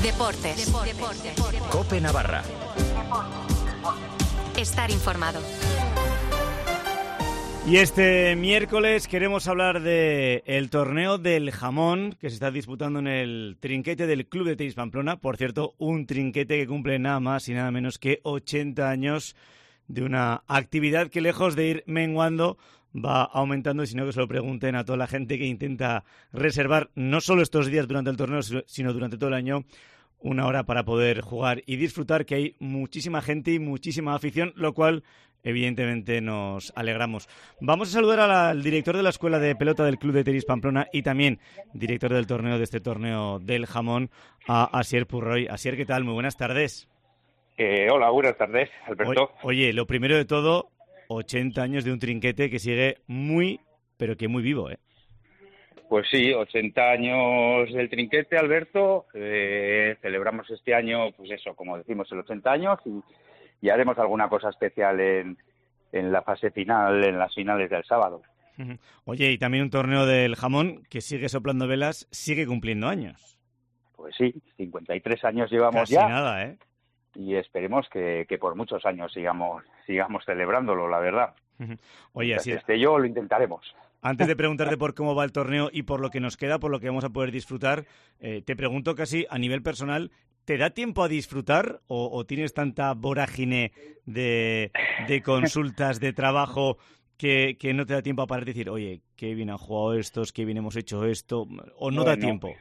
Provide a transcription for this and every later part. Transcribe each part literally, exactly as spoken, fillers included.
Deportes. Deportes. COPE Navarra. Estar informado. Y este miércoles queremos hablar de el torneo del jamón que se está disputando en el trinquete del Club de Tenis Pamplona. Por cierto, un trinquete que cumple nada más y nada menos que ochenta años de una actividad que, lejos de ir menguando, va aumentando, y si no, que se lo pregunten a toda la gente que intenta reservar no solo estos días durante el torneo, sino durante todo el año, una hora para poder jugar y disfrutar, que hay muchísima gente y muchísima afición, lo cual evidentemente nos alegramos. Vamos a saludar al director de la Escuela de Pelota del Club de Tenis Pamplona y también director del torneo de este torneo del jamón, a Asier Purroy. Asier, ¿qué tal? Muy buenas tardes. Eh, hola, buenas tardes, Alberto. Oye, oye, lo primero de todo, ochenta años de un trinquete que sigue muy, pero que muy vivo, ¿eh? Pues sí, ochenta años del trinquete, Alberto. Eh, celebramos este año, pues eso, como decimos, el ochenta años y, y haremos alguna cosa especial en, en la fase final, en las finales del sábado. Oye, y también un torneo del jamón que sigue soplando velas, sigue cumpliendo años. Pues sí, cincuenta y tres años llevamos Casi ya. nada, ¿eh? Y esperemos que, que por muchos años sigamos sigamos celebrándolo, la verdad. Oye, así este yo lo intentaremos. Antes de preguntarte por cómo va el torneo y por lo que nos queda, por lo que vamos a poder disfrutar, eh, te pregunto casi a nivel personal, ¿te da tiempo a disfrutar o, o tienes tanta vorágine de, de consultas, de trabajo, que, que no te da tiempo a parar y decir, oye, qué bien han jugado estos, qué bien hemos hecho esto, o no bueno, da tiempo?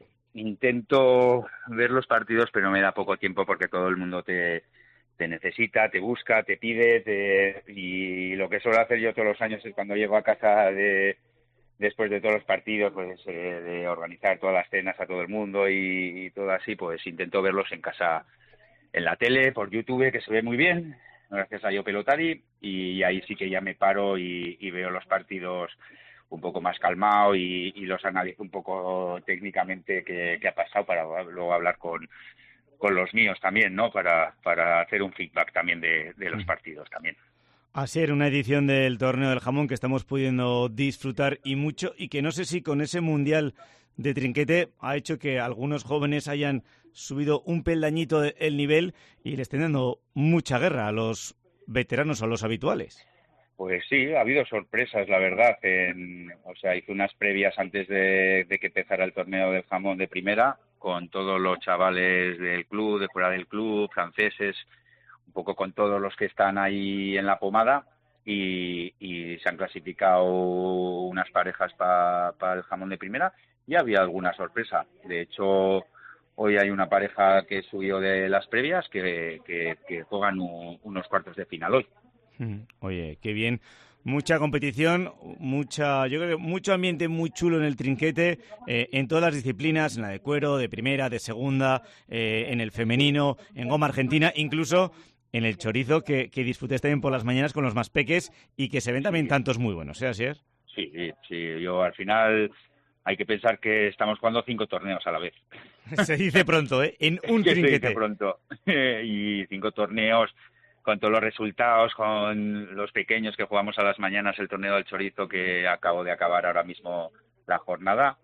Intento ver los partidos, pero me da poco tiempo porque todo el mundo te, te necesita, te busca, te pide, te, y lo que suelo hacer yo todos los años es cuando llego a casa de, después de todos los partidos, pues eh, de organizar todas las cenas a todo el mundo y, y todo así, pues intento verlos en casa, en la tele, por YouTube, que se ve muy bien, gracias a Yo Pelotari, y ahí sí que ya me paro y, y veo los partidos un poco más calmado y, y los analizo un poco técnicamente qué, qué ha pasado para luego hablar con, con los míos también, ¿no? Para, para hacer un feedback también de, de los partidos también. Así era una edición del torneo del jamón que estamos pudiendo disfrutar y mucho, y que no sé si con ese mundial de trinquete ha hecho que algunos jóvenes hayan subido un peldañito el nivel y le estén dando mucha guerra a los veteranos o a los habituales. Pues sí, ha habido sorpresas, la verdad. En, o sea, hice unas previas antes de, de que empezara el torneo del jamón de primera, con todos los chavales del club, de fuera del club, franceses, un poco con todos los que están ahí en la pomada, y, y se han clasificado unas parejas para pa el jamón de primera, y había alguna sorpresa. De hecho, hoy hay una pareja que subió de las previas que, que, que juegan un, unos cuartos de final hoy. Oye, qué bien. Mucha competición, mucha, yo creo que mucho ambiente muy chulo en el trinquete, eh, en todas las disciplinas, en la de cuero, de primera, de segunda, eh, en el femenino, en goma argentina, incluso en el chorizo, que, que disfrutéis también por las mañanas con los más peques y que se ven también tantos muy buenos, ¿eh, Asier? Sí, sí, yo al final hay que pensar que estamos jugando cinco torneos a la vez. Se dice pronto, ¿eh? En un trinquete. Se dice pronto. Y cinco torneos con todos los resultados, con los pequeños que jugamos a las mañanas el torneo del chorizo, que acabo de acabar ahora mismo la jornada.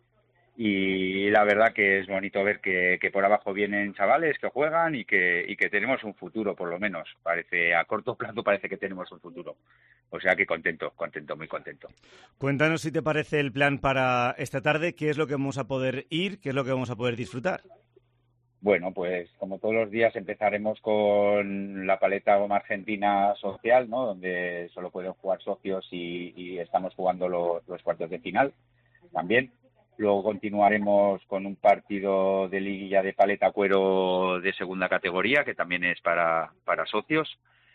Y la verdad que es bonito ver que, que por abajo vienen chavales que juegan y que, y que tenemos un futuro, por lo menos. Parece, a corto plazo parece que tenemos un futuro. O sea que contento, contento, muy contento. Cuéntanos si te parece el plan para esta tarde, qué es lo que vamos a poder ir, qué es lo que vamos a poder disfrutar. Bueno, pues como todos los días empezaremos con la paleta goma argentina social, ¿no? Donde solo pueden jugar socios y, y estamos jugando lo, los cuartos de final también. Luego continuaremos con un partido de liguilla de paleta cuero de segunda categoría, que también es para, para socios.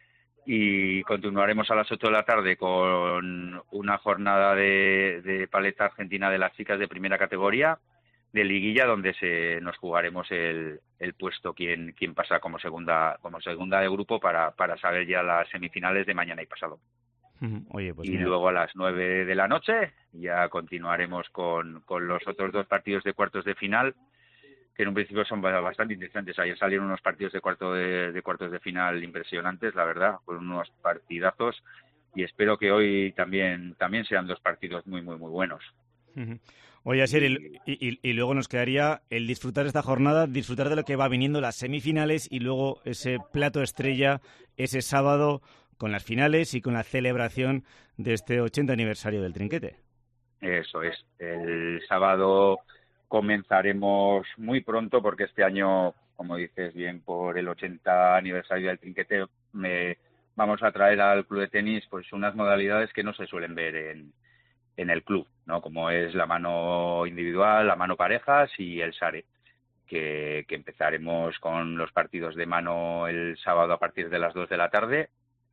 Y continuaremos a las ocho de la tarde con una jornada de, de paleta argentina de las chicas de primera categoría, de liguilla, donde se nos jugaremos el, el puesto quién quién pasa como segunda como segunda de grupo para, para saber ya las semifinales de mañana y pasado. Oye, pues y mira. Luego a las nueve de la noche ya continuaremos con, con los otros dos partidos de cuartos de final, que en un principio son bastante interesantes. Ayer salieron unos partidos de cuarto de, de cuartos de final impresionantes, la verdad, fueron unos partidazos, y espero que hoy también también sean dos partidos muy muy muy buenos. Oye, Asier, y, y, y luego nos quedaría el disfrutar de esta jornada, disfrutar de lo que va viniendo las semifinales y luego ese plato estrella, ese sábado con las finales y con la celebración de este ochenta aniversario del Trinquete. Eso es. El sábado comenzaremos muy pronto porque este año, como dices bien, por el ochenta aniversario del Trinquete, me, vamos a traer al club de tenis pues unas modalidades que no se suelen ver en, en el club, ¿no? Como es la mano individual, la mano parejas y el sare, que, que empezaremos con los partidos de mano el sábado a partir de las dos de la tarde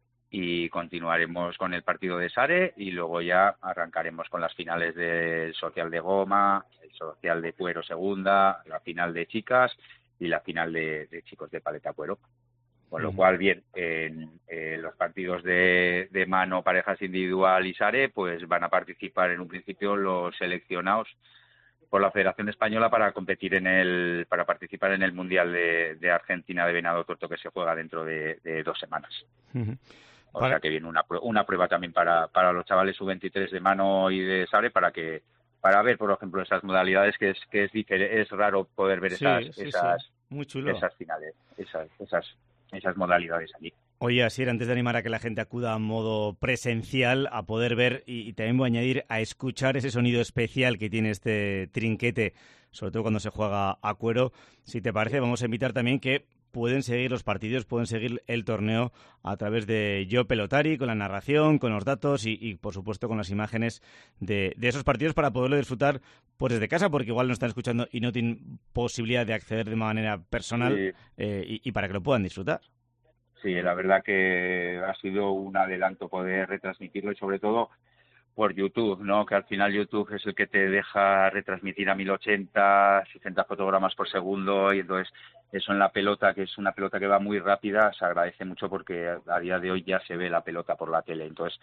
y continuaremos con el partido de sare y luego ya arrancaremos con las finales del social de goma, el social de cuero segunda, la final de chicas y la final de, de chicos de paleta cuero. Con lo mm. cual, bien, en, en los partidos de, de mano, parejas individual y sare, pues van a participar en un principio los seleccionados por la Federación Española para competir en el, para participar en el Mundial de, de Argentina de Venado Tuerto que se juega dentro de, de dos semanas. Uh-huh. O para... sea que viene una, una prueba también para, para los chavales sub veintitrés de mano y de sare para que para ver, por ejemplo, esas modalidades que es que es es raro poder ver sí, esas sí, esas sí. Muy chulo. esas finales, esas esas esas modalidades allí. Oye, Asier, antes de animar a que la gente acuda a modo presencial a poder ver y, y también voy a añadir a escuchar ese sonido especial que tiene este trinquete, sobre todo cuando se juega a cuero, si te parece, vamos a invitar también que pueden seguir los partidos, pueden seguir el torneo a través de Yo Pelotari, con la narración, con los datos y, y por supuesto, con las imágenes de, de esos partidos para poderlo disfrutar pues desde casa, porque igual no están escuchando y no tienen posibilidad de acceder de manera personal sí. eh, y, y para que lo puedan disfrutar. Sí, la verdad que ha sido un adelanto poder retransmitirlo y sobre todo por YouTube, ¿no? Que al final YouTube es el que te deja retransmitir a mil ochenta, sesenta fotogramas por segundo y entonces eso en la pelota, que es una pelota que va muy rápida, se agradece mucho porque a día de hoy ya se ve la pelota por la tele. Entonces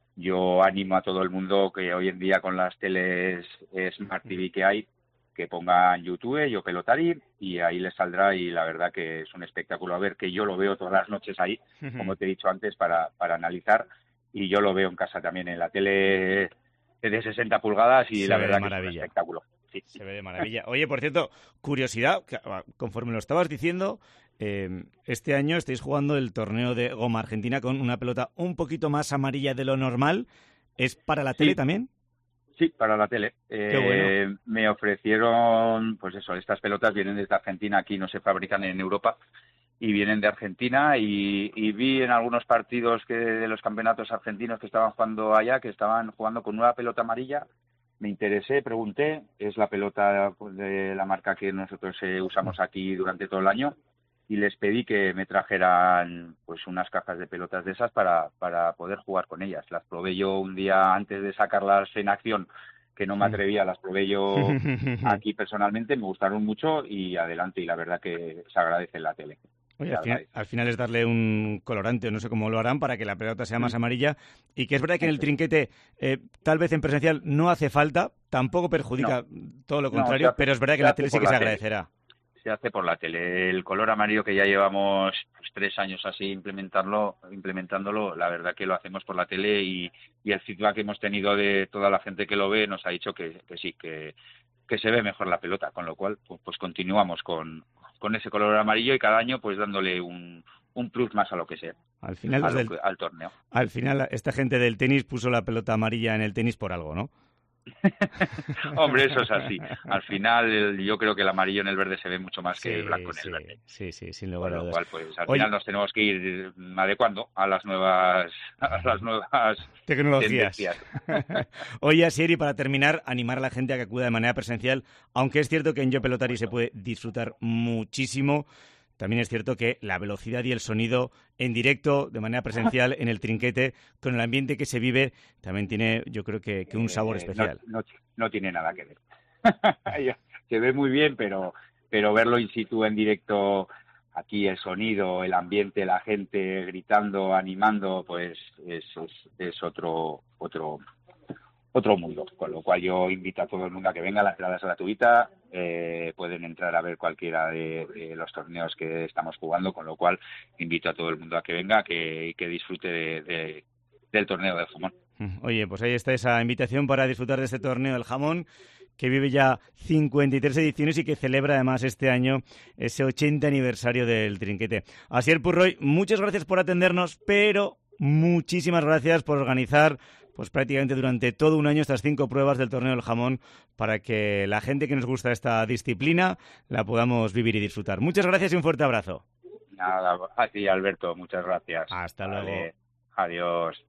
yo animo a todo el mundo que hoy en día con las teles Smart T V que hay, que pongan YouTube, Yo Pelotari, y ahí les saldrá y la verdad que es un espectáculo a ver, que yo lo veo todas las noches ahí, como te he dicho antes, para, para analizar. Y yo lo veo en casa también, en la tele de sesenta pulgadas y se la verdad que es un espectáculo. Sí. Se ve de maravilla. Oye, por cierto, curiosidad, conforme lo estabas diciendo, eh, este año estáis jugando el torneo de goma argentina con una pelota un poquito más amarilla de lo normal. ¿Es para la tele sí. también? Sí, para la tele. Qué eh, bueno. Me ofrecieron, pues eso, estas pelotas vienen desde Argentina, aquí no se fabrican en Europa. Y vienen de Argentina y, y vi en algunos partidos que de los campeonatos argentinos que estaban jugando allá, que estaban jugando con una pelota amarilla. Me interesé, pregunté, es la pelota pues, de la marca que nosotros eh, usamos aquí durante todo el año y les pedí que me trajeran pues unas cajas de pelotas de esas para, para poder jugar con ellas. Las probé yo un día antes de sacarlas en acción, que no me atrevía, las probé yo aquí personalmente, me gustaron mucho y adelante, y la verdad que se agradece en la tele. Oye, al final, al final es darle un colorante, no sé cómo lo harán, para que la pelota sea más amarilla. Y que es verdad que en el trinquete, eh, tal vez en presencial no hace falta, tampoco perjudica, no, todo lo contrario, no, hace, pero es verdad que en la tele sí que se agradecerá. Se hace por la tele. El color amarillo que ya llevamos pues, tres años así implementarlo, implementándolo, la verdad que lo hacemos por la tele y, y el feedback que hemos tenido de toda la gente que lo ve nos ha dicho que, que sí, que, que se ve mejor la pelota, con lo cual pues, pues continuamos con... con ese color amarillo y cada año pues dándole un, un plus más a lo que sea, al final al, del, al torneo. Al final esta gente del tenis puso la pelota amarilla en el tenis por algo, ¿no? Hombre, eso es así. Al final yo creo que el amarillo en el verde se ve mucho más sí, que el blanco en sí, el verde. Sí, sí, sin lugar a dudas. Con lo cual, pues al Oye, final nos tenemos que ir adecuando a las nuevas a las nuevas tecnologías. Oye, Asier, y para terminar, animar a la gente a que acuda de manera presencial, aunque es cierto que en Yo Pelotari se puede disfrutar muchísimo. También es cierto que la velocidad y el sonido en directo, de manera presencial, en el trinquete, con el ambiente que se vive, también tiene, yo creo que, que un sabor especial. No, no, no tiene nada que ver. Se ve muy bien, pero, pero verlo in situ, en directo, aquí el sonido, el ambiente, la gente gritando, animando, pues es, es, es otro, otro, otro mundo. Con lo cual yo invito a todo el mundo a que venga, la entrada es gratuita. Eh, pueden entrar a ver cualquiera de, de los torneos que estamos jugando, con lo cual invito a todo el mundo a que venga, que, que disfrute de, de, del torneo del jamón. Oye, pues ahí está esa invitación para disfrutar de este torneo del jamón, que vive ya cincuenta y tres ediciones y que celebra además este año ese ochenta aniversario del trinquete. Asier Purroy, muchas gracias por atendernos, pero muchísimas gracias por organizar pues prácticamente durante todo un año estas cinco pruebas del Torneo del Jamón para que la gente que nos gusta esta disciplina la podamos vivir y disfrutar. Muchas gracias y un fuerte abrazo. Nada, a ti, Alberto, muchas gracias. Hasta vale. luego. Adiós.